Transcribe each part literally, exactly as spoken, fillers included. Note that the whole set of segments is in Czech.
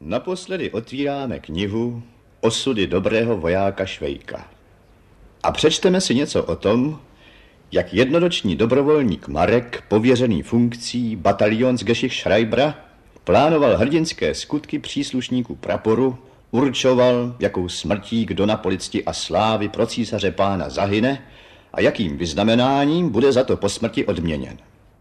Naposledy otvíráme knihu Osudy dobrého vojáka Švejka. A přečteme si něco o tom, jak jednoroční dobrovolník Marek, pověřený funkcí Bataljonsgeschichtsschreibera, plánoval hrdinské skutky příslušníků praporu, určoval, jakou smrtí kdo na policti a slávy pro císaře pána zahyne a jakým vyznamenáním bude za to po smrti odměněn.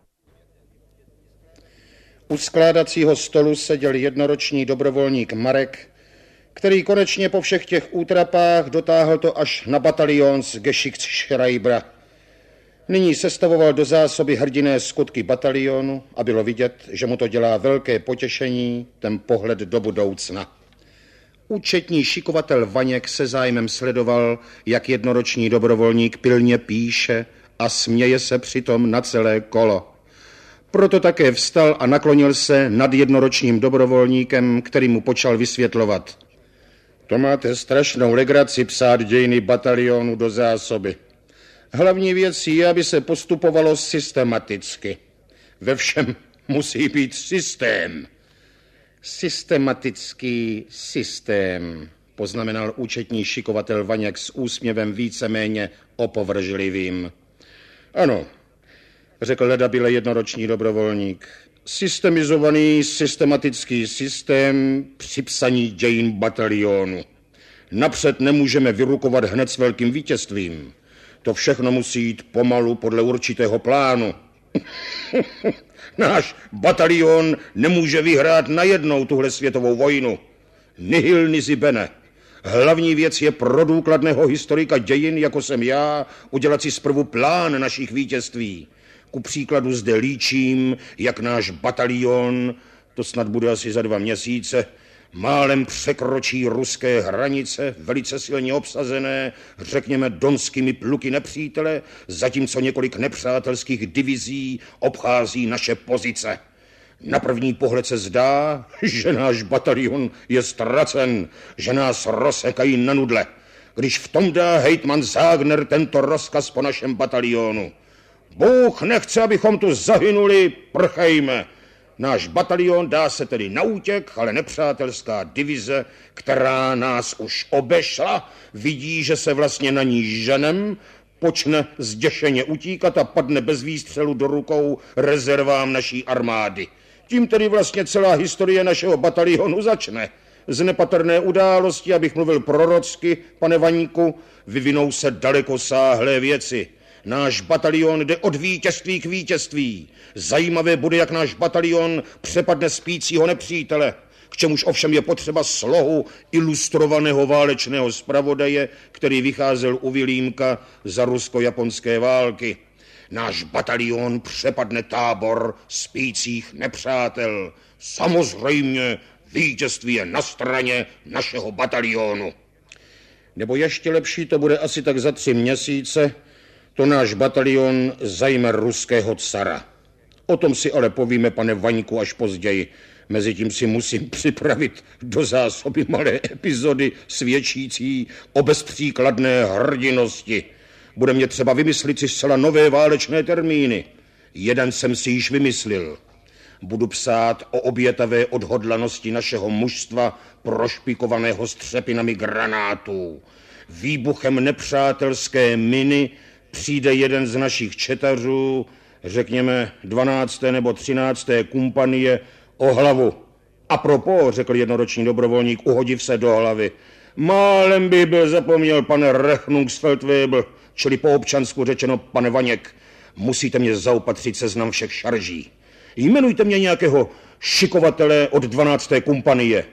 U skládacího stolu seděl jednoroční dobrovolník Marek, který konečně po všech těch útrapách dotáhl to až na Bataljonsgeschichtsschreibera. Nyní sestavoval do zásoby hrdinné skutky batalionu a bylo vidět, že mu to dělá velké potěšení, ten pohled do budoucna. Účetní šikovatel Vaněk se zájmem sledoval, jak jednoroční dobrovolník pilně píše a směje se přitom na celé kolo. Proto také vstal a naklonil se nad jednoročním dobrovolníkem, který mu počal vysvětlovat. To máte strašnou legraci psát dějiny batalionu do zásoby. Hlavní věc je, aby se postupovalo systematicky. Ve všem musí být systém. Systematický systém, poznamenal účetní šikovatel Vaněk s úsměvem víceméně opovržlivým. Ano, řekl ledabyle jednoroční dobrovolník. Systemizovaný systematický systém při psaní dějin batalionu. Napřed nemůžeme vyrukovat hned s velkým vítězstvím. To všechno musí jít pomalu podle určitého plánu. Náš batalion nemůže vyhrát najednou tuhle světovou vojnu. Nihil nisi bene. Hlavní věc je pro důkladného historika dějin, jako jsem já, udělat si zprvu plán našich vítězství. Ku příkladu zde líčím, jak náš batalion, to snad bude asi za dva měsíce, málem překročí ruské hranice, velice silně obsazené, řekněme donskými pluky nepřítele, zatímco několik nepřátelských divizí obchází naše pozice. Na první pohled se zdá, že náš batalion je ztracen, že nás rozsekají na nudle, když v tom dá hejtman Zágner tento rozkaz po našem batalionu. Bůh nechce, abychom tu zahynuli, prchejme. Náš batalion dá se tedy na útěk, ale nepřátelská divize, která nás už obešla, vidí, že se vlastně na ní ženem, počne zděšeně utíkat a padne bez výstřelu do rukou rezervám naší armády. Tím tedy vlastně celá historie našeho batalionu začne. Z nepatrné události, abych mluvil prorocky, pane Vaňku, vyvinou se dalekosáhlé věci. Náš batalion jde od vítězství k vítězství. Zajímavé bude, jak náš batalion přepadne spícího nepřítele, k čemuž ovšem je potřeba slohu ilustrovaného válečného zpravodaje, který vycházel u Vilímka za rusko-japonské války. Náš batalion přepadne tábor spících nepřátel. Samozřejmě vítězství je na straně našeho batalionu. Nebo ještě lepší to bude asi tak za tři měsíce, to náš batalion zajme ruského cara. O tom si ale povíme, pane Vaňku, až později. Mezitím si musím připravit do zásoby malé epizody svědčící o bezpříkladné hrdinosti. Bude mě třeba vymyslit si zcela nové válečné termíny. Jeden jsem si již vymyslil. Budu psát o obětavé odhodlanosti našeho mužstva prošpikovaného střepinami granátů. Výbuchem nepřátelské miny přijde jeden z našich četařů, řekněme dvanácté nebo třinácté kompanie, o hlavu. A propos, řekl jednoroční dobrovolník, uhodiv se do hlavy. Málem by byl zapomněl, pane Rechnungsfeldwebel, čili po občansku řečeno, pane Vaněk, musíte mě zaopatřit seznam všech šarží. Jmenujte mě nějakého šikovatele od dvanácté kompanie.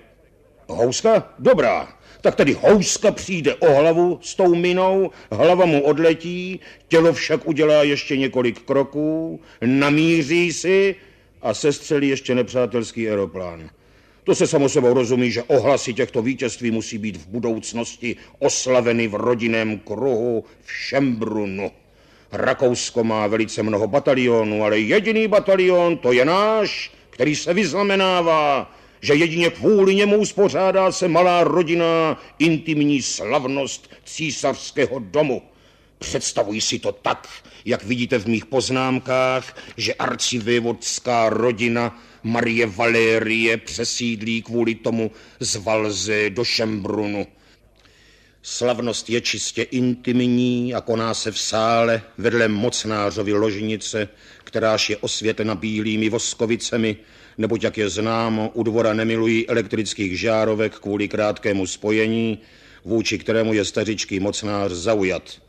Houska? Dobrá. Tak tedy houska přijde o hlavu s tou minou, hlava mu odletí, tělo však udělá ještě několik kroků, namíří si a sestřelí ještě nepřátelský aeroplán. To se samo sebou rozumí, že ohlasy těchto vítězství musí být v budoucnosti oslaveny v rodinném kruhu v Šembrunu. Rakousko má velice mnoho batalionů, ale jediný batalion, to je náš, který se vyznamenává, že jedině kvůli němu uspořádá se malá rodinná intimní slavnost císařského domu. Představuji si to tak, jak vidíte v mých poznámkách, že arcivévodská rodina Marie Valérie přesídlí kvůli tomu z Valze do Šembrunu. Slavnost je čistě intimní a koná se v sále vedle mocnářovy ložnice, kteráž je osvětlena bílými voskovicemi, neboť, jak je známo, u dvora nemilují elektrických žárovek kvůli krátkému spojení, vůči kterému je stařičký mocnář zaujat.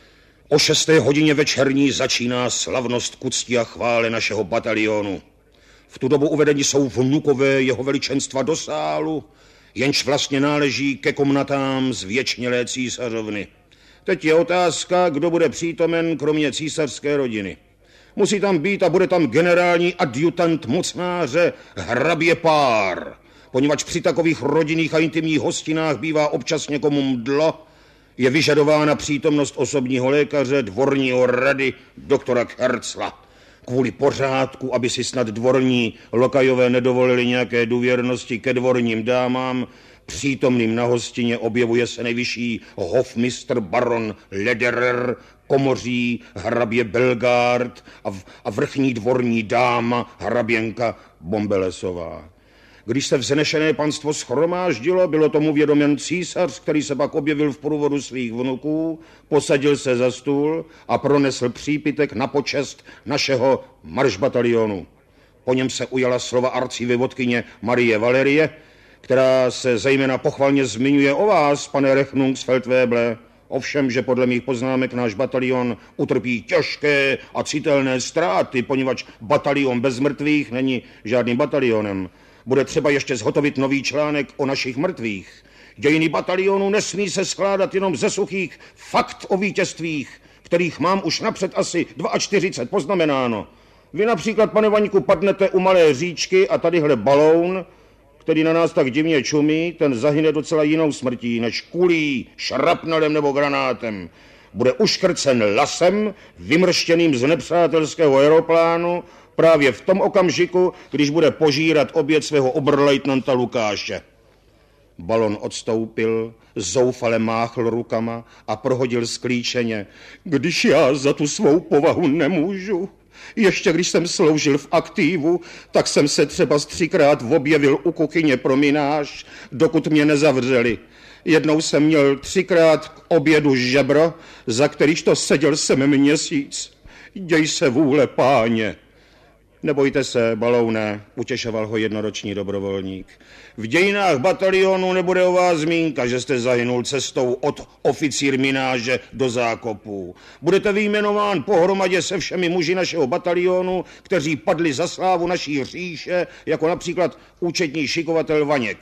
O šesté hodině večerní začíná slavnost k úcti a chvále našeho batalionu. V tu dobu uvedeni jsou vnukové jeho veličenstva do sálu, jenž vlastně náleží ke komnatám zvěčnělé císařovny. Teď je otázka, kdo bude přítomen kromě císařské rodiny. Musí tam být a bude tam generální adjutant mocnáře hrabě Pár, poněvadž při takových rodinných a intimních hostinách bývá občas někomu mdlo, je vyžadována přítomnost osobního lékaře, dvorního rady, doktora Kercla. Kvůli pořádku, aby si snad dvorní lokajové nedovolili nějaké důvěrnosti ke dvorním dámám, přítomným na hostině objevuje se nejvyšší hofmistr baron Lederer, komoří hrabě Belgard a, v, a vrchní dvorní dáma hraběnka Bombelesová. Když se vznešené panstvo shromáždilo, bylo tomu vědomen císař, který se pak objevil v průvodu svých vnuků, posadil se za stůl a pronesl přípitek na počest našeho maršbatalionu. Po něm se ujala slova arcivévodkyně Marie Valérie, která se zejména pochvalně zmiňuje o vás, pane Rechnungsfeldwebel. Ovšem, že podle mých poznámek náš batalion utrpí těžké a citelné ztráty, poněvadž batalion bez mrtvých není žádným batalionem. Bude třeba ještě zhotovit nový článek o našich mrtvých. Dějiny batalionu nesmí se skládat jenom ze suchých fakt o vítězstvích, kterých mám už napřed asi čtyřicet dva poznamenáno. Vy například, pane Vaňku, padnete u malé říčky a tadyhle baloun, který na nás tak divně čumí, ten zahyne docela jinou smrtí, než kulí, šrapnelem nebo granátem. Bude uškrcen lasem, vymrštěným z nepřátelského aeroplánu, právě v tom okamžiku, když bude požírat oběd svého oberleutnanta Lukáše. Balon odstoupil, zoufale máchl rukama a prohodil sklíčeně. Když já za tu svou povahu nemůžu. Ještě když jsem sloužil v aktívu, tak jsem se třeba třikrát objevil u kuchyně pro mináž, dokud mě nezavřeli. Jednou jsem měl třikrát k obědu žebro, za kterýž to seděl jsem měsíc. Děj se vůle, páně. Nebojte se, balouné, utěšoval ho jednoroční dobrovolník. V dějinách batalionu nebude o vás zmínka, že jste zahynul cestou od oficír mináže do zákopů. Budete vyjmenován pohromadě se všemi muži našeho batalionu, kteří padli za slávu naší říše, jako například účetní šikovatel Vaněk.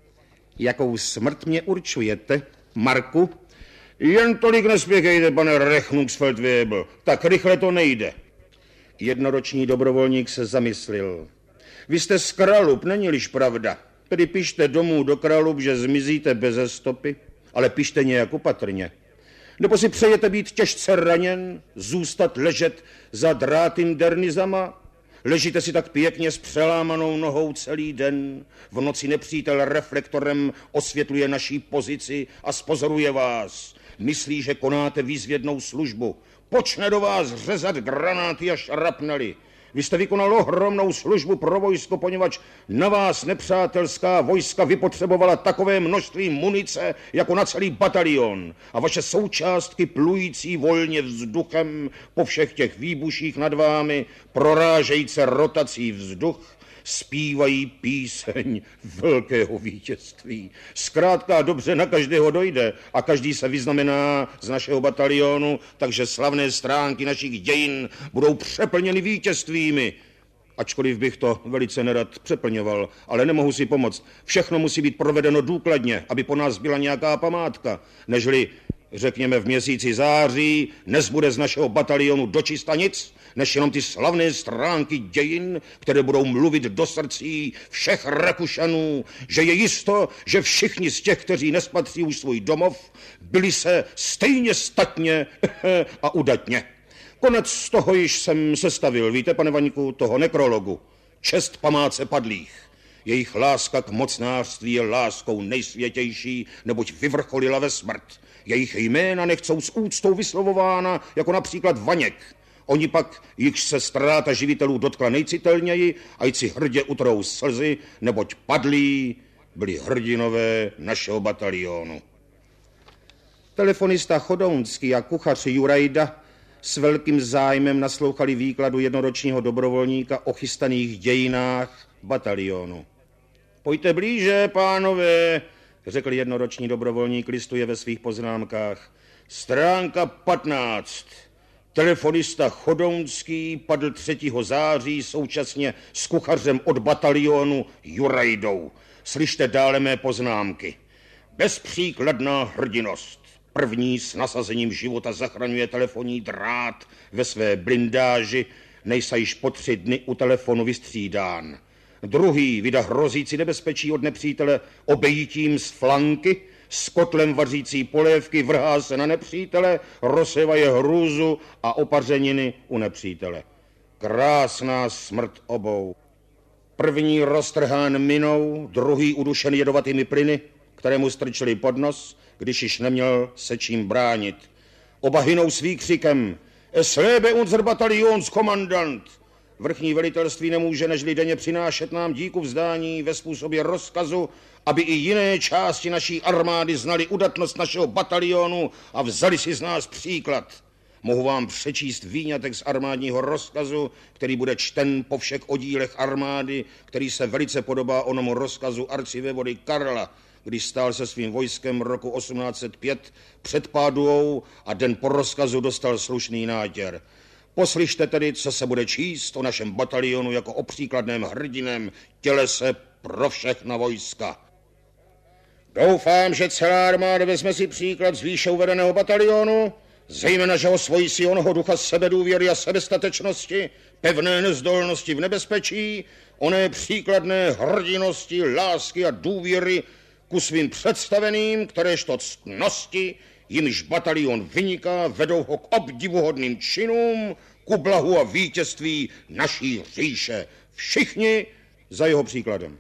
Jakou smrt mě určujete, Marku? Jen tolik nespěchejte, pane Rechnungsfeldwebel, tak rychle to nejde. Jednoroční dobrovolník se zamyslil. Vy jste z Kralub, není-liž pravda. Tedy pište domů do Kralub, že zmizíte beze stopy, ale pište nějak opatrně. Nebo si přejete být těžce raněn, zůstat ležet za drátym dernizama? Ležíte si tak pěkně s přelámanou nohou celý den. V noci nepřítel reflektorem osvětluje naší pozici a spozoruje vás. Myslí, že konáte výzvědnou službu. Počne do vás řezat granáty a šrapnely. Vy jste vykonal ohromnou službu pro vojsko, poněvadž na vás nepřátelská vojska vypotřebovala takové množství munice, jako na celý batalion. A vaše součástky plující volně vzduchem po všech těch výbuších nad vámi, prorážejíce rotací vzduch, zpívají píseň velkého vítězství. Zkrátka dobře na každého dojde a každý se vyznamená z našeho batalionu, takže slavné stránky našich dějin budou přeplněny vítězstvími. Ačkoliv bych to velice nerad přeplňoval, ale nemohu si pomoct. Všechno musí být provedeno důkladně, aby po nás byla nějaká památka, nežli řekněme v měsíci září, nezbude z našeho batalionu dočista nic, než jenom ty slavné stránky dějin, které budou mluvit do srdcí všech Rakušanů, že je jisto, že všichni z těch, kteří nespatří už svůj domov, byli se stejně statně a udatně. Konec z toho již jsem sestavil, víte, pane Vaňku, toho nekrologu. Čest památce padlých. Jejich láska k mocnářství je láskou nejsvětější, neboť vyvrcholila ve smrt. Jejich jména nechcou s úctou vyslovována, jako například Vaněk. Oni pak, jichž se ztráta živitelů dotkla nejcitelněji, ať si hrdě utrou slzy, neboť padlí byli hrdinové našeho batalionu. Telefonista Chodounský a kuchař Jurajda s velkým zájmem naslouchali výkladu jednoročního dobrovolníka o chystaných dějinách batalionu. Pojďte blíže, pánové, řekl jednoroční dobrovolník, listuje ve svých poznámkách. Stránka patnáct. Telefonista Chodounský padl třetího září současně s kuchařem od batalionu Jurajdou. Slyšte dále mé poznámky. Bezpříkladná hrdinost. První s nasazením života zachraňuje telefonní drát ve své blindáži, než se již po tři dny u telefonu vystřídán. Druhý vydá hrozící nebezpečí od nepřítele obejitím z flanky, s kotlem vařící polévky vrhá se na nepřítele, rozsevaje hrůzu a opařeniny u nepřítele. Krásná smrt obou. První roztrhán minou, druhý udušen jedovatými plyny, které mu strčili pod nos, když již neměl se čím bránit. Oba hynou s výkřikem Es lebe unser Bataillonskommandant. Vrchní velitelství nemůže nežli denně přinášet nám díku vzdání ve způsobě rozkazu, aby i jiné části naší armády znali udatnost našeho batalionu a vzali si z nás příklad. Mohu vám přečíst výňatek z armádního rozkazu, který bude čten po všech oddílech armády, který se velice podobá onomu rozkazu arcivévody Karla, když stál se svým vojskem roku osmnáct set pět před Páduou a den po rozkazu dostal slušný nátěr. Poslyšte tedy, co se bude číst o našem batalionu jako o příkladném hrdinem tělese pro všechna vojska. Doufám, že celá armáda vezme si příklad z výše uvedeného batalionu, zejména, že osvojí si onoho ducha sebedůvěry a sebestatečnosti, pevné nezdolnosti v nebezpečí, oné příkladné hrdinosti, lásky a důvěry ku svým představeným, kteréžto ctnosti, jimž batalion vyniká, vedou ho k obdivuhodným činům, ku blahu a vítězství naší říše. Všichni za jeho příkladem.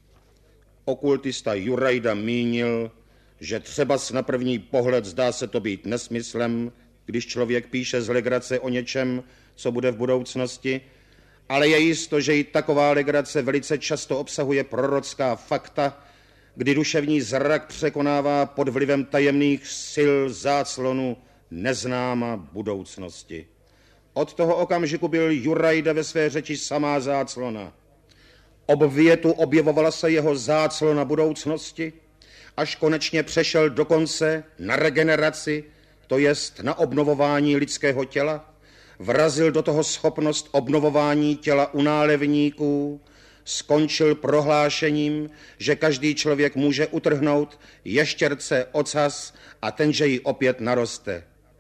Okultista Jurajda mínil, že třeba na první pohled zdá se to být nesmyslem, když člověk píše z legrace o něčem, co bude v budoucnosti, ale je jisto, že i taková legrace velice často obsahuje prorocká fakta, kdy duševní zrak překonává pod vlivem tajemných sil záclonu neznáma budoucnosti. Od toho okamžiku byl Jurajda ve své řeči samá záclona. Ob větu objevovala se jeho záclona budoucnosti, až konečně přešel dokonce na regeneraci, to jest na obnovování lidského těla, vrazil do toho schopnost obnovování těla u nálevníků, skončil prohlášením, že každý člověk může utrhnout ještěrce ocas a tenže ji opět naroste.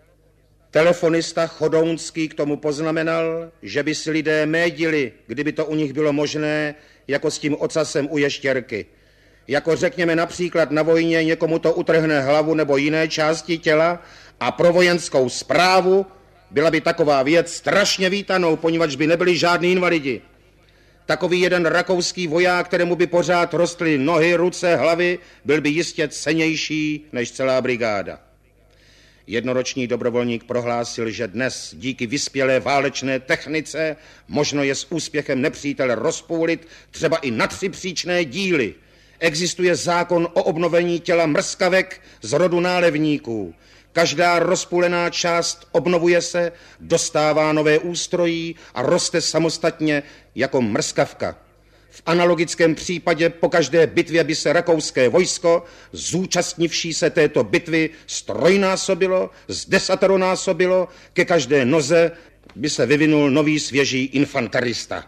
Telefonista Chodounský k tomu poznamenal, že by si lidé médili, kdyby to u nich bylo možné, jako s tím ocasem u ještěrky. Jako řekněme například na vojně někomu to utrhne hlavu nebo jiné části těla a pro vojenskou správu byla by taková věc strašně vítanou, poněvadž by nebyli žádní invalidi. Takový jeden rakouský voják, kterému by pořád rostly nohy, ruce, hlavy, byl by jistě cennější než celá brigáda. Jednoroční dobrovolník prohlásil, že dnes díky vyspělé válečné technice možno je s úspěchem nepřítele rozpůlit třeba i na tři příčné díly. Existuje zákon o obnovení těla mrskavek z rodu nálevníků. Každá rozpůlená část obnovuje se, dostává nové ústrojí a roste samostatně jako mrskavka. V analogickém případě po každé bitvě by se rakouské vojsko, zúčastnivší se této bitvy, strojnásobilo, zdesateronásobilo, ke každé noze by se vyvinul nový svěží infanterista.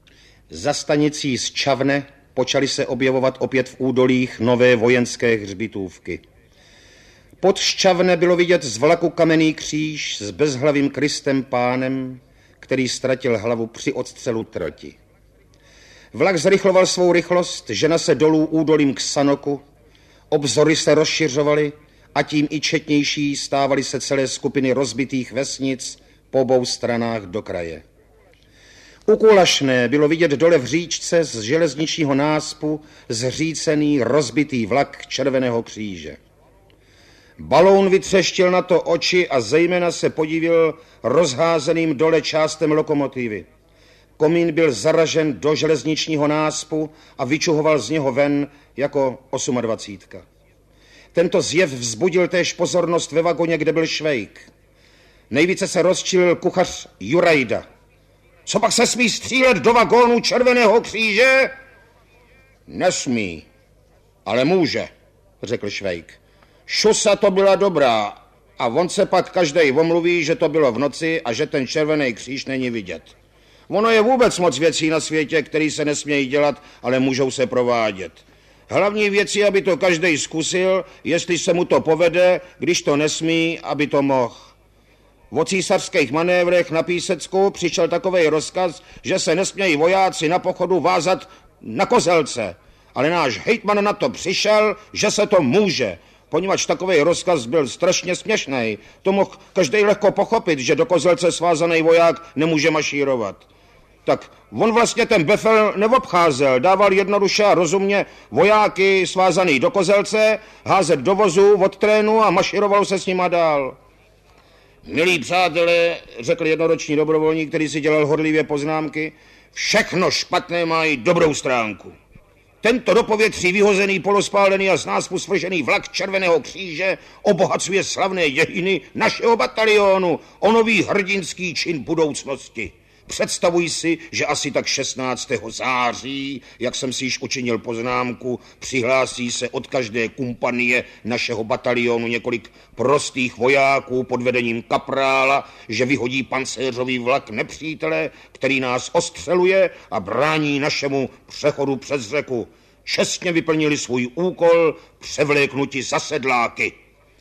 Za stanicí z Čavne počaly se objevovat opět v údolích nové vojenské hřbitůvky. Pod Ščavne bylo vidět z vlaku kamenný kříž s bezhlavým Kristem Pánem, který ztratil hlavu při odstřelu trati. Vlak zrychloval svou rychlost, žena se dolů údolím k Sanoku, obzory se rozšiřovaly a tím i četnější stávaly se celé skupiny rozbitých vesnic po obou stranách do kraje. U Kulašné bylo vidět dole v říčce z železničního náspu zřícený rozbitý vlak Červeného kříže. Baloun vytřeštil na to oči a zejména se podívil rozházeným dole částem lokomotivy. Komín byl zaražen do železničního náspu a vyčuhoval z něho ven jako osmadvacítka. Tento zjev vzbudil též pozornost ve vagoně, kde byl Švejk. Nejvíce se rozčilil kuchař Jurajda. Co pak se smí střílet do vagónu Červeného kříže? Nesmí, ale může, řekl Švejk. Šusa to byla dobrá a on se pak každej omluví, že to bylo v noci a že ten Červený kříž není vidět. Ono je vůbec moc věcí na světě, které se nesmějí dělat, ale můžou se provádět. Hlavní věc je, aby to každej zkusil, jestli se mu to povede, když to nesmí, aby to mohl. V císařských manévrech na Písecku přišel takovej rozkaz, že se nesmějí vojáci na pochodu vázat na kozelce. Ale náš hejtman na to přišel, že se to může, poněvadž takovej rozkaz byl strašně směšnej. To mohl každej lehko pochopit, že do kozelce svázaný voják nemůže mašírovat. Tak on vlastně ten befel neobcházel, dával jednoduše a rozumně vojáky svázaný do kozelce, házet do vozu od trénu a mašíroval se s nima dál. Milí přátelé, řekl jednoroční dobrovolník, který si dělal horlivě poznámky, všechno špatné má i dobrou stránku. Tento do povětří vyhozený, polospálený a z náspu svržený vlak Červeného kříže obohacuje slavné dějiny našeho batalionu o nový hrdinský čin budoucnosti. Představuji si, že asi tak šestnáctého září, jak jsem si již učinil poznámku, přihlásí se od každé kompanie našeho batalionu několik prostých vojáků pod vedením kaprála, že vyhodí pancéřový vlak nepřítele, který nás ostřeluje a brání našemu přechodu přes řeku. Čestně vyplnili svůj úkol, převléknuti za sedláky.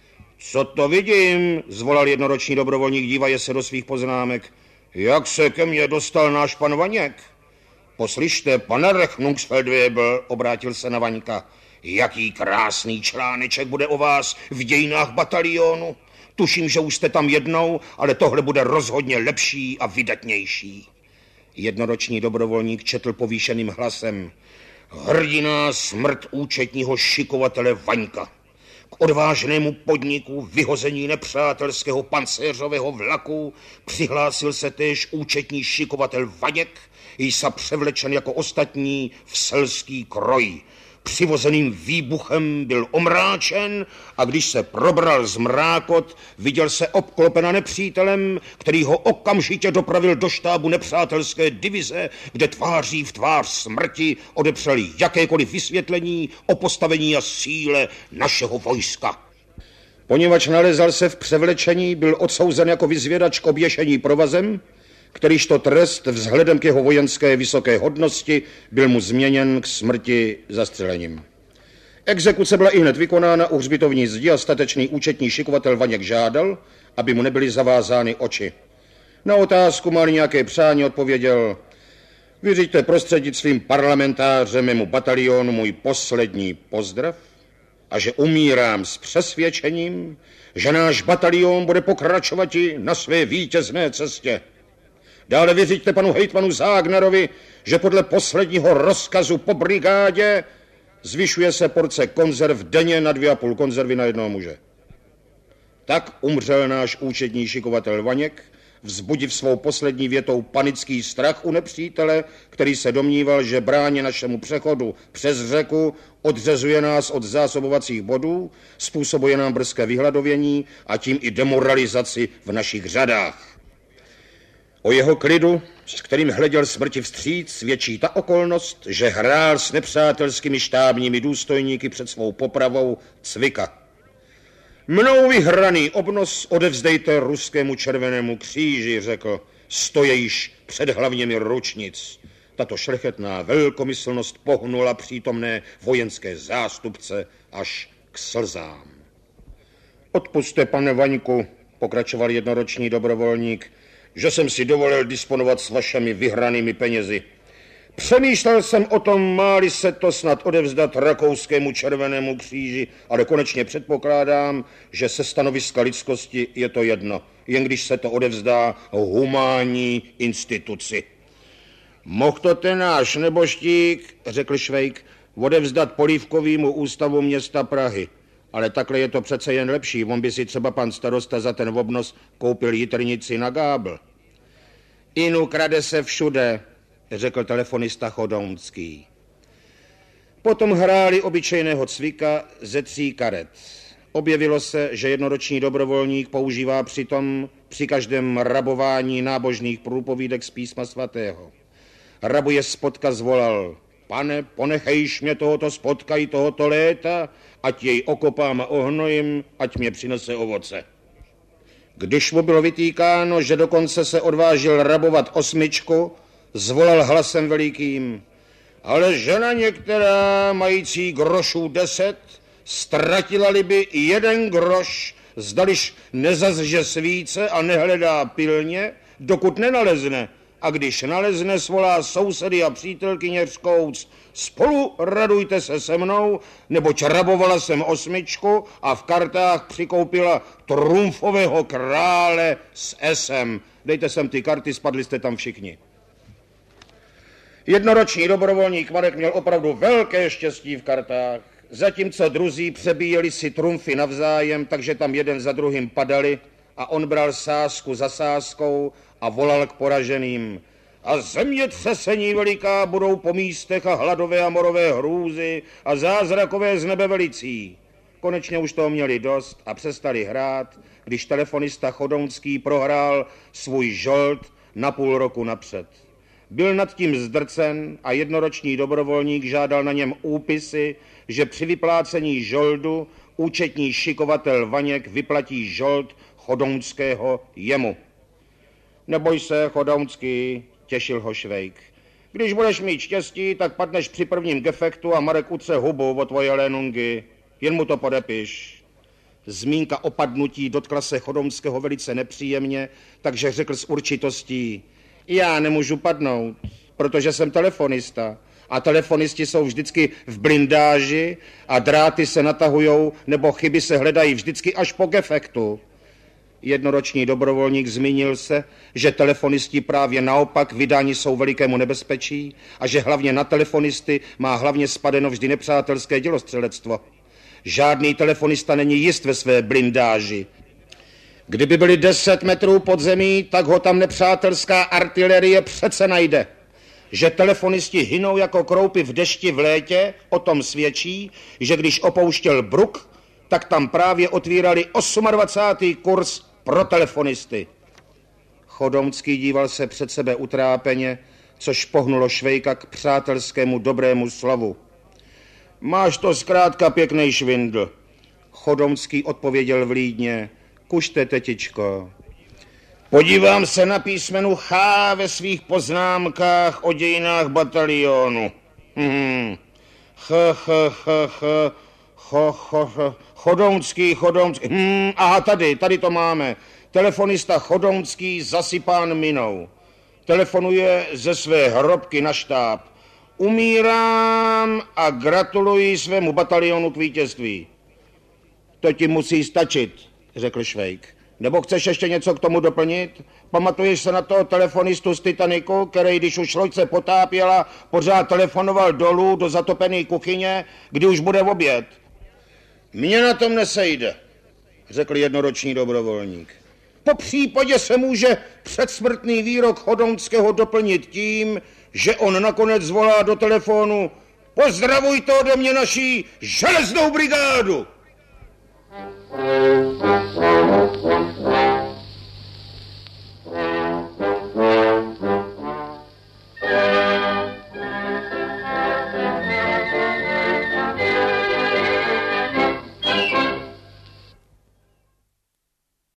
Co to vidím, zvolal jednoroční dobrovolník, dívaje se do svých poznámek. Jak se ke mně dostal náš pan Vaněk? Poslyšte, pane Rechnungsfeldwebel, obrátil se na Vaňka, jaký krásný článeček bude o vás v dějinách batalionu. Tuším, že už jste tam jednou, ale tohle bude rozhodně lepší a vydatnější. Jednoroční dobrovolník četl povýšeným hlasem. Hrdina smrt účetního šikovatele Vaňka. K odvážnému podniku vyhození nepřátelského pancéřového vlaku přihlásil se též účetní šikovatel Vaněk, jsa převlečen jako ostatní v selský kroj. Přivozeným výbuchem byl omráčen a když se probral z mrákot, viděl se obklopena nepřítelem, který ho okamžitě dopravil do štábu nepřátelské divize, kde tváří v tvář smrti odepřeli jakékoliv vysvětlení o postavení a síle našeho vojska. Poněvadž nalezal se v převlečení, byl odsouzen jako vyzvědač k oběšení provazem, kterýž to trest vzhledem k jeho vojenské vysoké hodnosti byl mu změněn k smrti zastřelením. Exekuce byla ihned vykonána u hřbitovní zdi a statečný účetní šikovatel Vaněk žádal, aby mu nebyly zavázány oči. Na otázku, má nějaké přání, odpověděl: vyřiďte prostřednictvím parlamentáře mému batalionu můj poslední pozdrav a že umírám s přesvědčením, že náš batalion bude pokračovat i na své vítězné cestě. Dále vyřiďte panu hejtmanu Zágnerovi, že podle posledního rozkazu po brigádě zvyšuje se porce konzerv denně na dvě a půl konzervy na jednoho muže. Tak umřel náš účetní šikovatel Vaněk, vzbudiv svou poslední větou panický strach u nepřítele, který se domníval, že bráně našemu přechodu přes řeku odřezuje nás od zásobovacích bodů, způsobuje nám brzké vyhladovění a tím i demoralizaci v našich řadách. O jeho klidu, s kterým hleděl smrti vstříc, svědčí ta okolnost, že hrál s nepřátelskými štábními důstojníky před svou popravou cvika. Mnou vyhraný obnos odevzdejte ruskému Červenému kříži, řekl, stojejíš před hlavněmi ručnic. Tato šlechetná velkomyslnost pohnula přítomné vojenské zástupce až k slzám. Odpusťte, pane Vaňku, pokračoval jednoroční dobrovolník, že jsem si dovolil disponovat s vašimi vyhranými penězi. Přemýšlel jsem o tom, máli se to snad odevzdat rakouskému Červenému kříži, ale konečně předpokládám, že se stanoviska lidskosti je to jedno, jen když se to odevzdá humánní instituci. Mohl to ten náš neboštík, řekl Švejk, odevzdat Polívkovýmu ústavu města Prahy. Ale takhle je to přece jen lepší. On by si třeba pan starosta za ten obnos koupil jitrnici na gábl. Inu, krade se všude, řekl telefonista Chodounský. Potom hráli obyčejného cvika ze tří karet. Objevilo se, že jednoroční dobrovolník používá přitom při každém rabování nábožných průpovídek z písma svatého. Rabuje spotka zvolal: Pane, ponechejš mě tohoto spotka i tohoto léta, ať jej okopám a ohnojím, ať mě přinese ovoce. Když mu bylo vytýkáno, že dokonce se odvážil rabovat osmičku, zvolal hlasem velikým: ale žena některá, mající grošů deset, ztratila-li by jeden groš, zdališ nezazže svíce a nehledá pilně, dokud nenalezne. A když nalezne, svolá sousedy a přítelkyně řkouc: spolu radujte se se mnou, neboť rabovala jsem osmičku a v kartách přikoupila trumfového krále s esem. Dejte sem ty karty, spadli jste tam všichni. Jednoroční dobrovolník Marek měl opravdu velké štěstí v kartách. Zatímco druzí přebíjeli si trumfy navzájem, takže tam jeden za druhým padali a on bral sázku za sázkou a volal k poraženým: a zemětřesení veliká budou po místech a hladové a morové hrůzy a zázrakové z nebe velicí. Konečně už toho měli dost a přestali hrát, když telefonista Chodounský prohrál svůj žold na půl roku napřed. Byl nad tím zdrcen a jednoroční dobrovolník žádal na něm úpisy, že při vyplácení žoldu účetní šikovatel Vaněk vyplatí žold Chodounského jemu. Neboj se, Chodounský, těšil ho Švejk. Když budeš mít štěstí, tak padneš při prvním gefektu a Marek utře hubu o tvoje lénungy. Jen mu to podepiš. Zmínka o padnutí dotkla se Chodounského velice nepříjemně, takže řekl s určitostí: já nemůžu padnout, protože jsem telefonista. A telefonisti jsou vždycky v blindáži a dráty se natahujou nebo chyby se hledají vždycky až po gefektu. Jednoroční dobrovolník zmínil se, že telefonisti právě naopak vydáni jsou velikému nebezpečí a že hlavně na telefonisty má hlavně spadeno vždy nepřátelské dělostřelectvo. Žádný telefonista není jist ve své blindáži. Kdyby byli deset metrů pod zemí, tak ho tam nepřátelská artilerie přece najde. Že telefonisti hynou jako kroupy v dešti v létě, o tom svědčí, že když opouštěl Bruk, tak tam právě otvírali dvacátý osmý kurz pro telefonisty. Chodounský díval se před sebe utrápeně, což pohnulo Švejka k přátelskému dobrému slovu. Máš to zkrátka pěknej švindl. Chodounský odpověděl vlídně: kušte, tetičko. Podívám se na písmenu H ve svých poznámkách o dějinách batalionu. Hmm. Ch, ch, ch, ch, cho, cho, cho, Chodounský, Chodounský. Hmm, aha, tady, tady to máme. Telefonista Chodounský zasypán minou. Telefonuje ze své hrobky na štáb. Umírám a gratuluji svému batalionu k vítězství. To ti musí stačit, řekl Švejk. Nebo chceš ještě něco k tomu doplnit? Pamatuješ se na toho telefonistu z Titaniku, který, když už loď se potápěla, pořád telefonoval dolů do zatopené kuchyně, kdy už bude oběd? Mně na tom nesejde, řekl jednoroční dobrovolník. Po případě se může předsmrtný výrok Chodounského doplnit tím, že on nakonec zvolá do telefonu: pozdravujte ode mě naší železnou brigádu!